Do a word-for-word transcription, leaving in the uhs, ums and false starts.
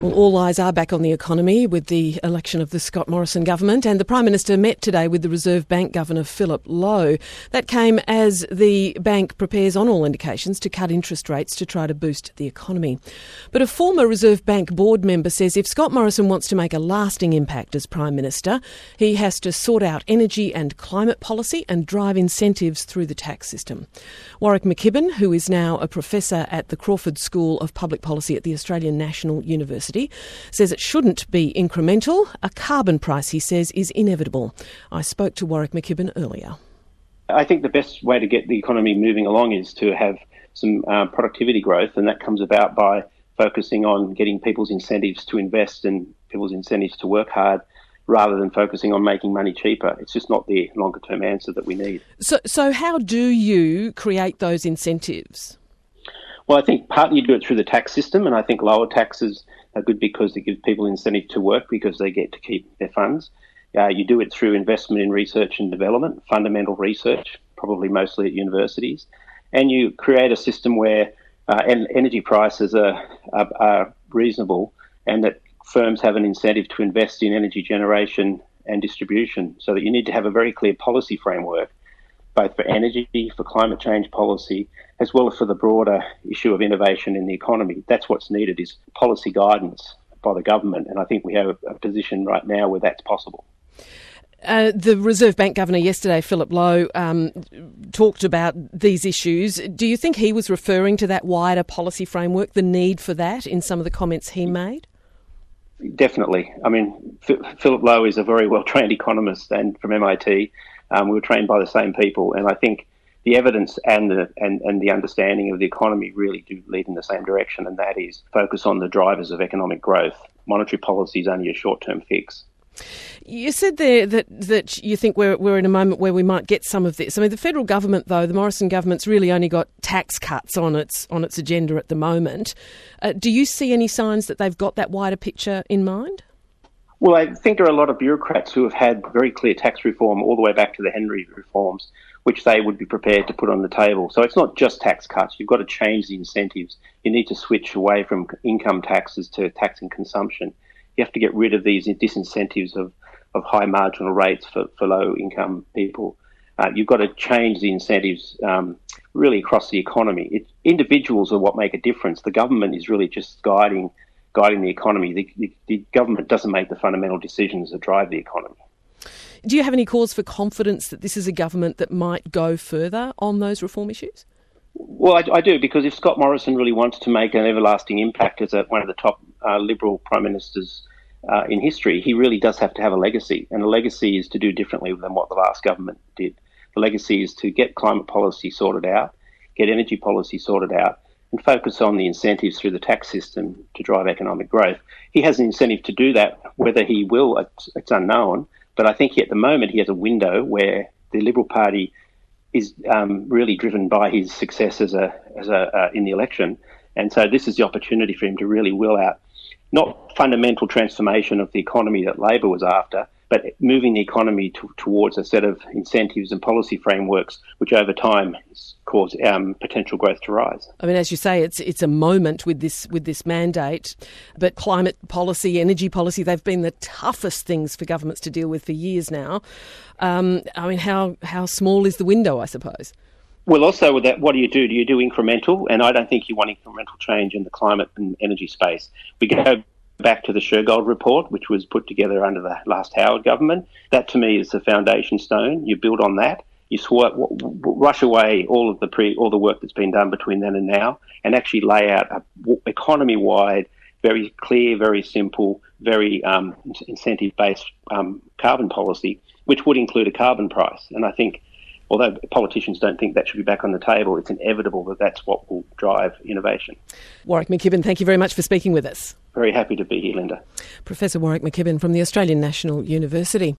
Well, all eyes are back on the economy with the election of the Scott Morrison government, and the Prime Minister met today with the Reserve Bank Governor Philip Lowe. That came as the bank prepares, on all indications, to cut interest rates to try to boost the economy. But a former Reserve Bank board member says if Scott Morrison wants to make a lasting impact as Prime Minister, he has to sort out energy and climate policy and drive incentives through the tax system. Warwick McKibbin, who is now a professor at the Crawford School of Public Policy at the Australian National University, says it shouldn't be incremental. A carbon price, he says, is inevitable. I spoke to Warwick McKibbin earlier. I think the best way to get the economy moving along is to have some uh, productivity growth, and that comes about by focusing on getting people's incentives to invest and people's incentives to work hard, rather than focusing on making money cheaper. It's just not the longer-term answer that we need. So, so how do you create those incentives? Well, I think partly you do it through the tax system, and I think lower taxes are good because it gives people incentive to work because they get to keep their funds. Uh, you do it through investment in research and development, fundamental research, probably mostly at universities, and you create a system where uh, energy prices are, are, are reasonable and that firms have an incentive to invest in energy generation and distribution, so that you need to have a very clear policy framework, both for energy, for climate change policy, as well as for the broader issue of innovation in the economy. That's what's needed, is policy guidance by the government, and I think we have a position right now where that's possible. Uh, the Reserve Bank Governor yesterday, Philip Lowe, um, talked about these issues. Do you think he was referring to that wider policy framework, the need for that, in some of the comments he made? Definitely. I mean, F- Philip Lowe is a very well-trained economist and from M I T. Um, we were trained by the same people, and I think the evidence and the and, and the understanding of the economy really do lead in the same direction, and that is focus on the drivers of economic growth. Monetary policy is only a short-term fix. You said there that, that you think we're we're in a moment where we might get some of this. I mean, the federal government, though, the Morrison government's really only got tax cuts on its on its agenda at the moment. Uh, do you see any signs that they've got that wider picture in mind? Well, I think there are a lot of bureaucrats who have had very clear tax reform all the way back to the Henry reforms, which they would be prepared to put on the table. So it's not just tax cuts. You've got to change the incentives. You need to switch away from income taxes to taxing consumption. You have to get rid of these disincentives of, of high marginal rates for, for low-income people. Uh, you've got to change the incentives um, really across the economy. It, individuals are what make a difference. The government is really just guiding guiding the economy. The, the, the government doesn't make the fundamental decisions that drive the economy. Do you have any cause for confidence that this is a government that might go further on those reform issues? Well, I, I do, because if Scott Morrison really wants to make an everlasting impact as a, one of the top uh, Liberal Prime Ministers uh, in history, he really does have to have a legacy, and a legacy is to do differently than what the last government did. The legacy is to get climate policy sorted out, get energy policy sorted out, and focus on the incentives through the tax system to drive economic growth. He has an incentive to do that. Whether he will, it's, it's unknown. But I think he, at the moment he has a window where the Liberal Party is um, really driven by his success as a, as a uh, in the election. And so this is the opportunity for him to really will out not fundamental transformation of the economy that Labor was after, but moving the economy to, towards a set of incentives and policy frameworks which over time cause um, potential growth to rise. I mean, as you say, it's it's a moment with this with this mandate, but climate policy, energy policy, they've been the toughest things for governments to deal with for years now. Um, I mean, how, how small is the window, I suppose? Well, also with that, what do you do? Do you do incremental? And I don't think you want incremental change in the climate and energy space. We go back to the Shergold report, which was put together under the last Howard government. That, to me, is the foundation stone. You build on that. You swat, w- w- rush away all of the pre, all the work that's been done between then and now, and actually lay out a w- economy-wide, very clear, very simple, very um, incentive-based um, carbon policy, which would include a carbon price. And I think, although politicians don't think that should be back on the table, it's inevitable that that's what will drive innovation. Warwick McKibbin, thank you very much for speaking with us. Very happy to be here, Linda. Professor Warwick McKibbin from the Australian National University.